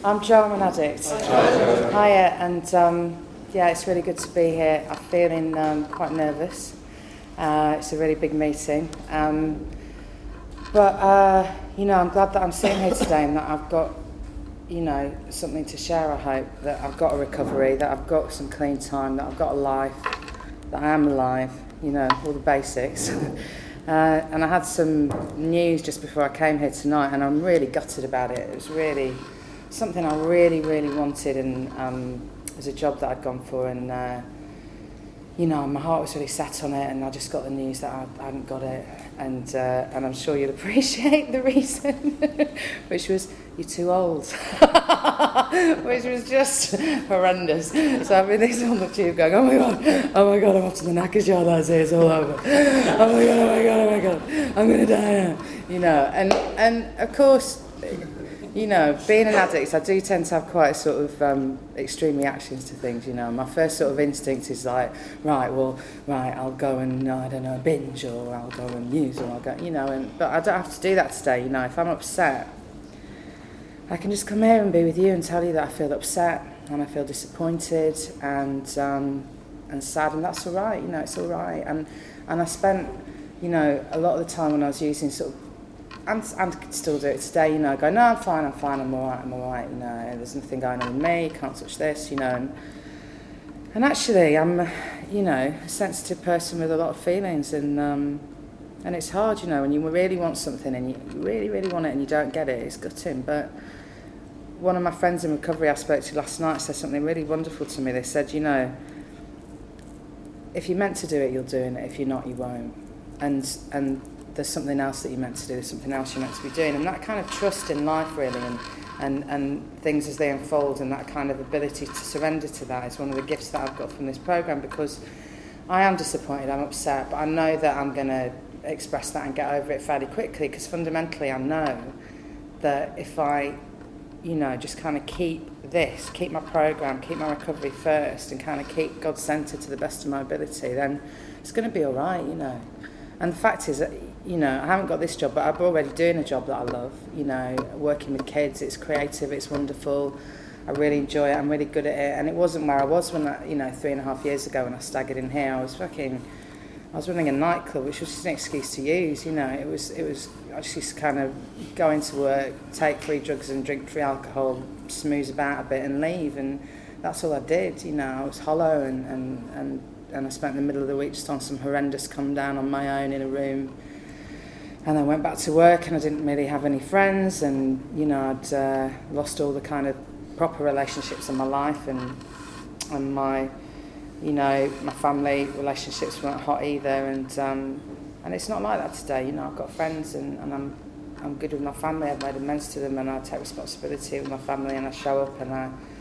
I'm Jo, I'm an addict. Hiya, and yeah, it's really good to be here. I'm feeling quite nervous. It's a really big meeting. But you know, I'm glad that I'm sitting here today and that I've got, you know, something to share, I hope. That I've got a recovery, that I've got some clean time, that I've got a life, that I am alive, you know, all the basics. And I had some news just before I came here tonight, and I'm really gutted about it. It was really something I really, really wanted, and it was a job that I'd gone for, and you know, my heart was really set on it, and I just got the news that I hadn't got it, and I'm sure you'll appreciate the reason, which was, you're too old, which was just horrendous. So I've been this on the tube going, oh my god, I'm off to the knackers yard, I say it's all over. Oh my god, I'm going to die now. You know, and of course, you know, being an addict, I do tend to have quite a sort of extreme reactions to things, you know. My first sort of instinct is like, right, I'll go and, I don't know, binge, or I'll go and use, or I'll go, you know, but I don't have to do that today, you know. If I'm upset, I can just come here and be with you and tell you that I feel upset, and I feel disappointed, and sad, and that's all right, you know, it's all right. And I spent, you know, a lot of the time when I was using sort of, and could still do it today, you know, I go, no, I'm fine, I'm all right, you know, there's nothing going on with me, can't touch this, you know, and actually I'm, you know, a sensitive person with a lot of feelings, and it's hard, you know, when you really want something and you really, really want it and you don't get it, it's gutting. But one of my friends in recovery I spoke to last night said something really wonderful to me. They said, you know, if you're meant to do it, you'll do it, if you're not, you won't, and there's something else that you're meant to do, there's something else you're meant to be doing, and that kind of trust in life really, and things as they unfold, and that kind of ability to surrender to that is one of the gifts that I've got from this programme, because I am disappointed, I'm upset, but I know that I'm going to express that and get over it fairly quickly, because fundamentally I know that if I, you know, just kind of keep my programme, keep my recovery first, and kind of keep God centred to the best of my ability, then it's going to be all right, you know. And the fact is that, you know, I haven't got this job, but I'm already doing a job that I love, you know, working with kids. It's creative, it's wonderful, I really enjoy it, I'm really good at it. And it wasn't where I was when I, you know, 3.5 years ago when I staggered in here. I was running a nightclub, which was just an excuse to use, you know. It was I just used to kind of go into work, take free drugs and drink free alcohol, smooze about a bit and leave, and that's all I did, you know. I was hollow, and I spent the middle of the week just on some horrendous come down on my own in a room. And I went back to work, and I didn't really have any friends, and, you know, I'd lost all the kind of proper relationships in my life, and my, you know, my family relationships weren't hot either, and it's not like that today, you know. I've got friends, and I'm good with my family, I've made amends to them, and I take responsibility with my family, and I show up, and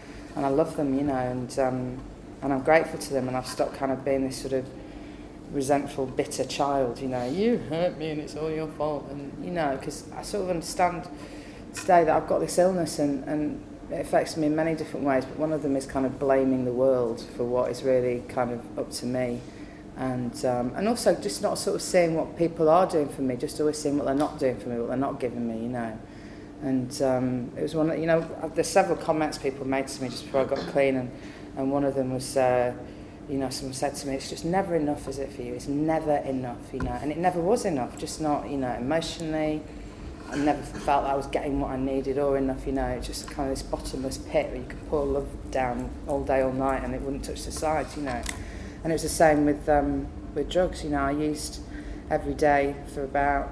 I love them, you know, and I'm grateful to them, and I've stopped kind of being this sort of resentful, bitter child, you know, you hurt me and it's all your fault, and, you know, because I sort of understand today that I've got this illness, and it affects me in many different ways, but one of them is kind of blaming the world for what is really kind of up to me, and also just not sort of seeing what people are doing for me, just always seeing what they're not doing for me, what they're not giving me, you know. And it was one, you know, there's several comments people made to me just before I got clean, and one of them was, you know, someone said to me, it's just never enough, is it, for you? It's never enough, you know. And it never was enough, just not, you know, emotionally. I never felt I was getting what I needed or enough, you know. It's just kind of this bottomless pit where you could pour love down all day, all night, and it wouldn't touch the sides, you know. And it was the same with drugs, you know. I used every day for about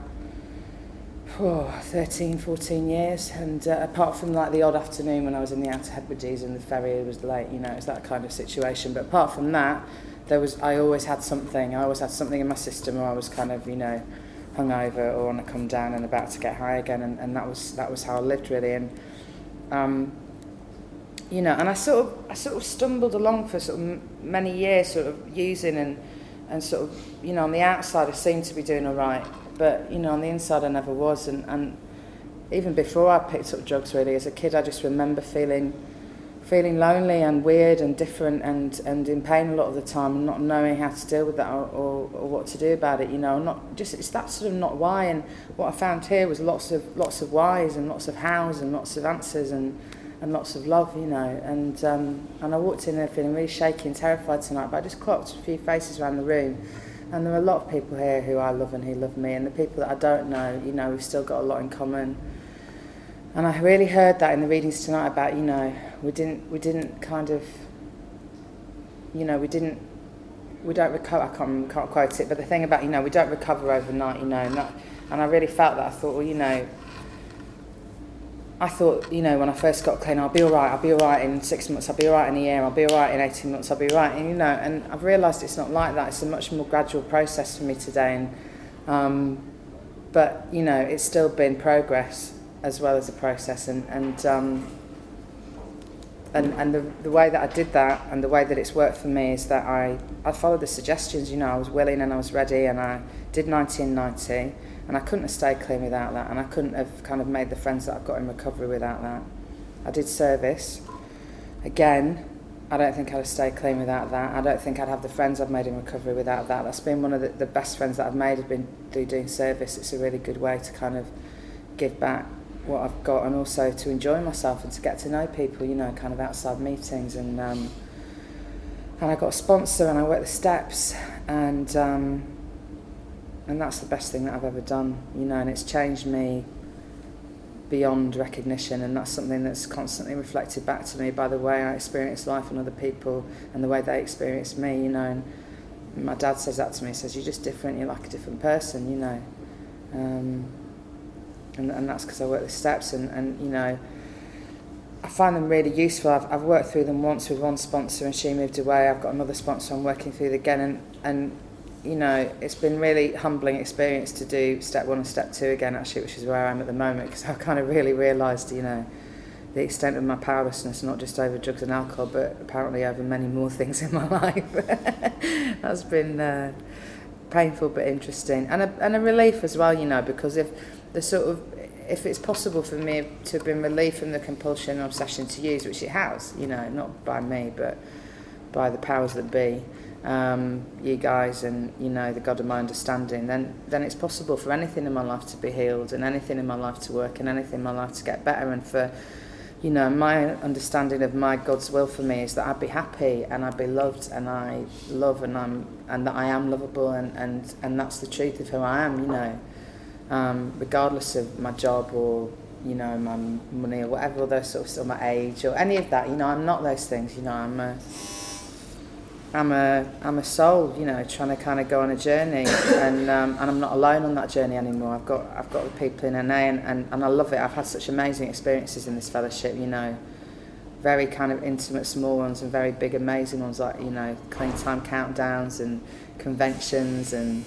13, 14 years, and apart from like the odd afternoon when I was in the Outer Hebrides and the ferry was late, you know, it was that kind of situation. But apart from that, I always had something. I always had something in my system, or I was kind of, you know, hungover or on a come down and about to get high again, and that was how I lived really. And you know, and I sort of stumbled along for sort of many years, sort of using and sort of, you know, on the outside I seemed to be doing all right. But, you know, on the inside I never was, and even before I picked up drugs really, as a kid I just remember feeling lonely and weird and different and in pain a lot of the time, and not knowing how to deal with that or what to do about it, you know. Not just, it's that sort of not why, and what I found here was lots of whys and lots of hows and lots of answers, and lots of love, you know. And I walked in there feeling really shaky and terrified tonight, but I just clocked a few faces around the room, and there are a lot of people here who I love and who love me, and the people that I don't know, you know, we've still got a lot in common. And I really heard that in the readings tonight about, you know, we didn't kind of, you know, we don't recover. I can't quote it, but the thing about, you know, we don't recover overnight, you know, and I really felt that. I thought, well, you know, when I first got clean, I'll be all right in 6 months, I'll be all right in a year, I'll be all right in 18 months, I'll be all right, and, you know, and I've realised it's not like that. It's a much more gradual process for me today, and but, you know, it's still been progress as well as a process, and the way that I did that and the way that it's worked for me is that I followed the suggestions, you know. I was willing and I was ready, and I did 1990, and I couldn't have stayed clean without that, and I couldn't have kind of made the friends that I've got in recovery without that. I did service. Again, I don't think I'd have stayed clean without that. I don't think I'd have the friends I've made in recovery without that. That's been one of the best friends that I've made, have been through doing service. It's a really good way to kind of give back what I've got, and also to enjoy myself and to get to know people, you know, kind of outside meetings. And I got a sponsor, and I worked the steps, and that's the best thing that I've ever done, you know, and it's changed me beyond recognition, and that's something that's constantly reflected back to me by the way I experience life and other people and the way they experience me, you know. And my dad says that to me, he says, you're just different, you're like a different person, you know. And that's because I work the steps, and you know, I find them really useful. I've worked through them once with one sponsor, and she moved away. I've got another sponsor I'm working through again, and you know, it's been really humbling experience to do step 1 and step 2 again, actually, which is where I am at the moment, because I've kind of really realised, you know, the extent of my powerlessness, not just over drugs and alcohol, but apparently over many more things in my life. That's been painful but interesting, and a relief as well, you know, because if it's possible for me to have been relieved from the compulsion and obsession to use, which it has, you know, not by me but by the powers that be, you guys, and, you know, the God of my understanding, then it's possible for anything in my life to be healed, and anything in my life to work, and anything in my life to get better. And for, you know, my understanding of my God's will for me is that I'd be happy and I'd be loved, and I love, and that I am lovable, and that's the truth of who I am, you know. Regardless of my job or, you know, my money or whatever, those sort of stuff, my age or any of that, you know, I'm not those things, you know. I'm a soul, you know, trying to kind of go on a journey, and I'm not alone on that journey anymore. I've got the people in NA, and I love it. I've had such amazing experiences in this fellowship, you know, very kind of intimate small ones and very big amazing ones, like, you know, clean time countdowns and conventions, and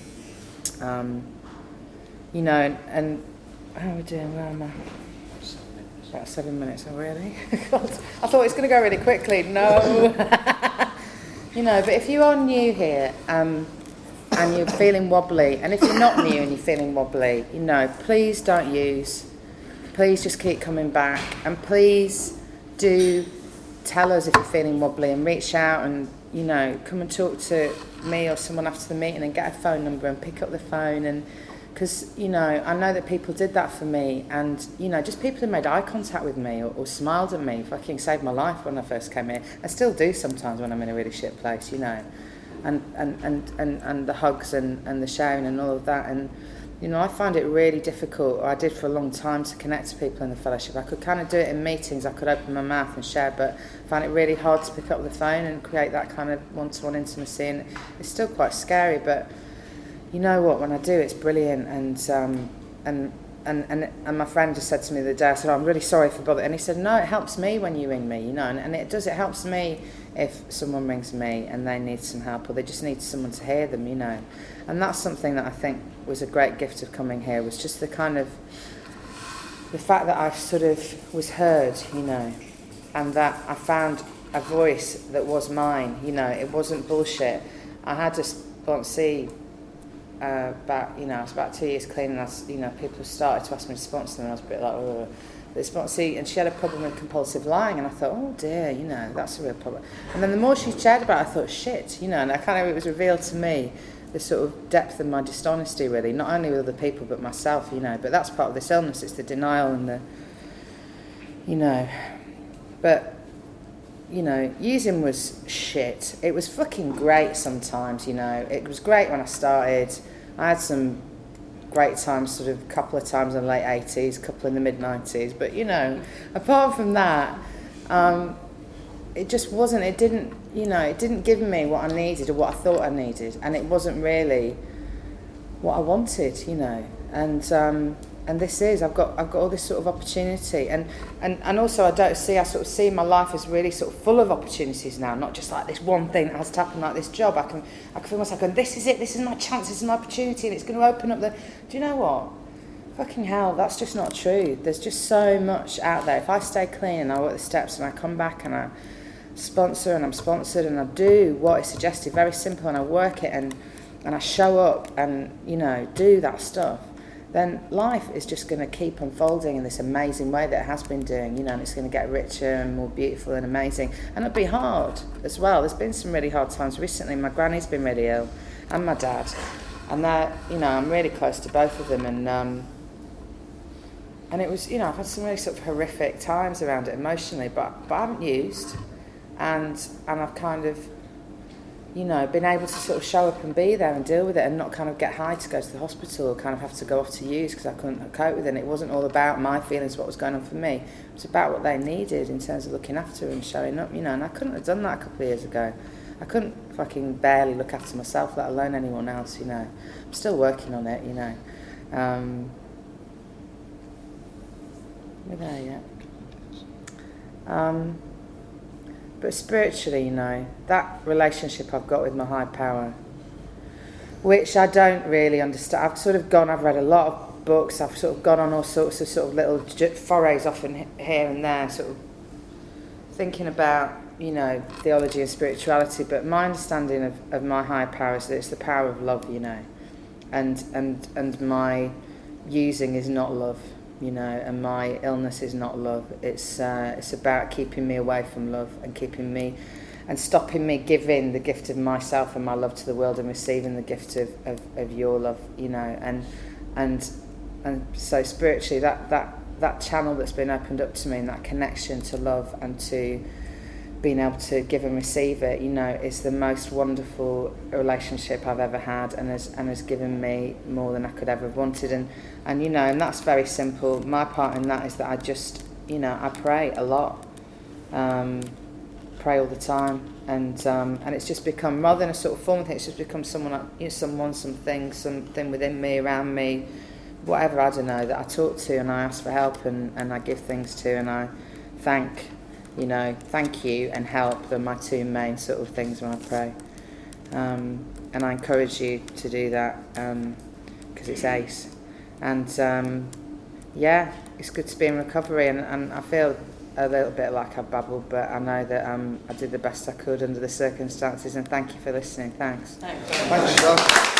you know, and how are we doing? Where am I? About 7 minutes. Oh, really? God, I thought it was going to go really quickly. No. You know, but if you are new here and you're feeling wobbly, and if you're not new and you're feeling wobbly, you know, please don't use. Please just keep coming back, and please do tell us if you're feeling wobbly, and reach out, and, you know, come and talk to me or someone after the meeting, and get a phone number and pick up the phone. And because, you know, I know that people did that for me, and, you know, just people who made eye contact with me or smiled at me fucking saved my life when I first came here. I still do sometimes when I'm in a really shit place, you know, and the hugs and the sharing and all of that. And, you know, I find it really difficult, or I did for a long time, to connect to people in the fellowship. I could kind of do it in meetings, I could open my mouth and share, but I find it really hard to pick up the phone and create that kind of one-to-one intimacy, and it's still quite scary, but you know what, when I do, it's brilliant. And my friend just said to me the other day, I said, I'm really sorry for bothering, and he said, no, it helps me when you ring me, you know, and it helps me if someone rings me and they need some help, or they just need someone to hear them, you know. And that's something that I think was a great gift of coming here, was just the kind of, the fact that I sort of was heard, you know, and that I found a voice that was mine, you know, it wasn't bullshit. I had a sponsee, about, you know, I was about 2 years clean, and you know, people started to ask me to sponsor them, and I was a bit like, oh, the sponsee, and she had a problem with compulsive lying, and I thought, oh dear, you know, that's a real problem. And then the more she shared about it, I thought, shit, you know, and it was revealed to me the sort of depth of my dishonesty, really, not only with other people but myself, you know. But that's part of this illness, it's the denial and the, you know, But, you know, using was shit. It was fucking great sometimes, you know. It was great when I started. I had some great times, sort of a couple of times in the late 80s, a couple in the mid-90s. But, you know, apart from that, it just wasn't, it didn't give me what I needed or what I thought I needed. And it wasn't really what I wanted, you know. And this is, I've got all this sort of opportunity, and also I sort of see my life as really sort of full of opportunities now, not just like this one thing that has to happen, like this job. I can feel myself going, this is it, this is my chance, this is my opportunity, and it's going to open up the. Do you know what? Fucking hell, that's just not true. There's just so much out there. If I stay clean and I work the steps and I come back and I sponsor and I'm sponsored and I do what is suggested, very simple, and I work it and I show up and, you know, do that stuff, then life is just going to keep unfolding in this amazing way that it has been doing, you know, and it's going to get richer and more beautiful and amazing. And it'll be hard as well. There's been some really hard times recently. My granny's been really ill, and my dad. And they're, you know, I'm really close to both of them. And it was, you know, I've had some really sort of horrific times around it emotionally, but I haven't used. And I've kind of, you know, been able to sort of show up and be there and deal with it and not kind of get high to go to the hospital or kind of have to go off to use because I couldn't cope with it. And it wasn't all about my feelings, what was going on for me. It was about what they needed in terms of looking after and showing up, you know, and I couldn't have done that a couple of years ago. I couldn't fucking barely look after myself, let alone anyone else, you know. I'm still working on it, you know. We're there yet. But spiritually, you know, that relationship I've got with my high power, which I don't really understand. I've read a lot of books, I've sort of gone on all sorts of sort of little forays off in here and there, sort of thinking about, you know, theology and spirituality, but my understanding of my higher power is that it's the power of love, you know, and my using is not love, you know, and my illness is not love. It's about keeping me away from love and keeping me and stopping me giving the gift of myself and my love to the world and receiving the gift of your love, you know, and so spiritually that channel that's been opened up to me and that connection to love and to being able to give and receive it, you know, is the most wonderful relationship I've ever had, and has given me more than I could ever have wanted, and you know, and that's very simple. My part in that is that I just, you know, I pray a lot, pray all the time, and it's just become, rather than a sort of formal thing, it's just become something within me, around me, whatever, I don't know, that I talk to and I ask for help and I give things to, and I thank you and help. They're my two main sort of things when I pray, and I encourage you to do that because it's ace, and yeah, it's good to be in recovery, and I feel a little bit like I've babbled, but I know that I did the best I could under the circumstances, and thank you for listening. Thanks. Thanks, Josh.